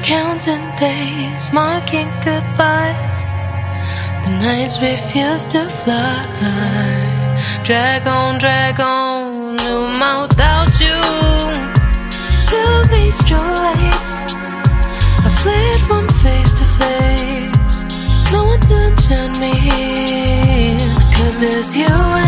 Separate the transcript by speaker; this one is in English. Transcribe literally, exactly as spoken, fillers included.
Speaker 1: Counting days, marking goodbyes. The nights refuse to fly. Drag on, drag on, no more without you. Till these true lights, I fled from face to face. No one to enchant me, 'cause there's you and